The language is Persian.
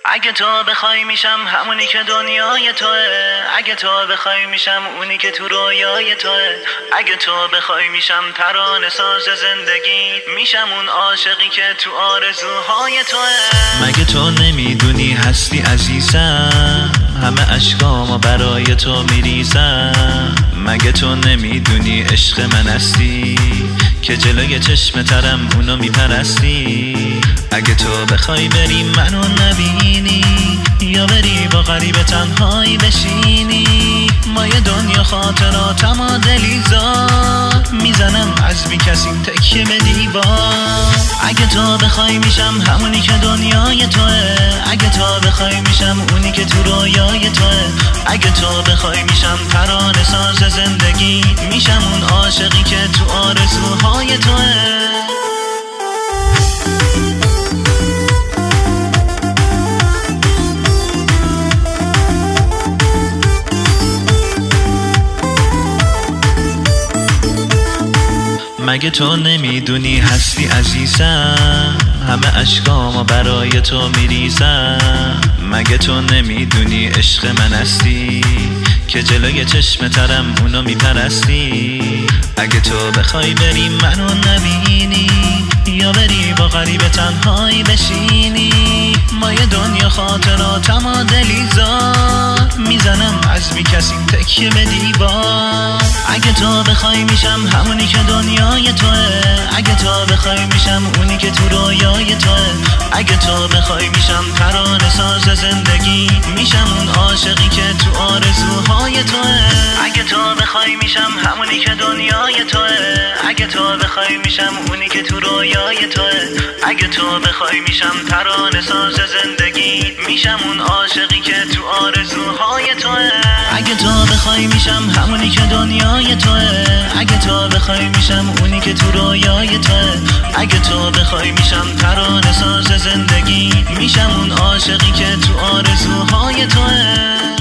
اگه تو بخوای میشم همونی که دنیای توه، اگه تو بخوای میشم اونی که تو رویای توه، اگه تو بخوای میشم ترانه ساز زندگی، میشم اون عاشقی که تو آرزوهای توه. مگه تو نمیدونی هستی عزیزم، همه اشکامو برای تو میریزم. مگه تو نمیدونی عشق من هستی، که جلوی چشم ترم اونو میپرستی. اگه تو بخوای بری منو نبینی، یا بری با غریب تنهایی بشینی، ما یه دنیا خاطراتم و دلیزار، میزنم عزمی کسی تکیه به دیوار. اگه تو بخوای میشم همونی که دنیای توه، اگه تو بخوای میشم اونی که تو رویای توه، اگه تو بخوای میشم ترانه ساز زندگی، میشم اون عاشقی که تو آرزوهای توه. مگه تو نمیدونی هستی عزیزم، همه اشکامو برای تو میریزم. مگه تو نمیدونی عشق من هستی، که جلوی چشم ترم اونو میپرستی. اگه تو بخوای بری منو نبینی، یا بری با غریب تنهایی بشینی، ما یه دنیا خاطراتم و دلیزار، میزنم عزمی کسی تکیه به دیوار. اگه تو بخوای میشم همونی که دنیای توه، اگه تو بخوای میشم اونی که تو رویای توه، اگه تو بخوای میشم ترانه ساز زندگی، میشم اون عاشقی که تو آرزوهای توه. اگه تو بخوای میشم همونی که دنیای توه، اگه تو بخوای میشم اونی که تو رویای توه، اگه تو بخوای میشم ترانه ساز زندگی، میشم اون عاشقی که تو آرزوهای توه. اگه تو بخوای میشم همونی که دنیای توه، اگه تو بخوای میشم اونی که تو رویای توه، اگه تو بخوای میشم ترانه ساز زندگی، میشم اون عاشقی که تو آرزوهای توه.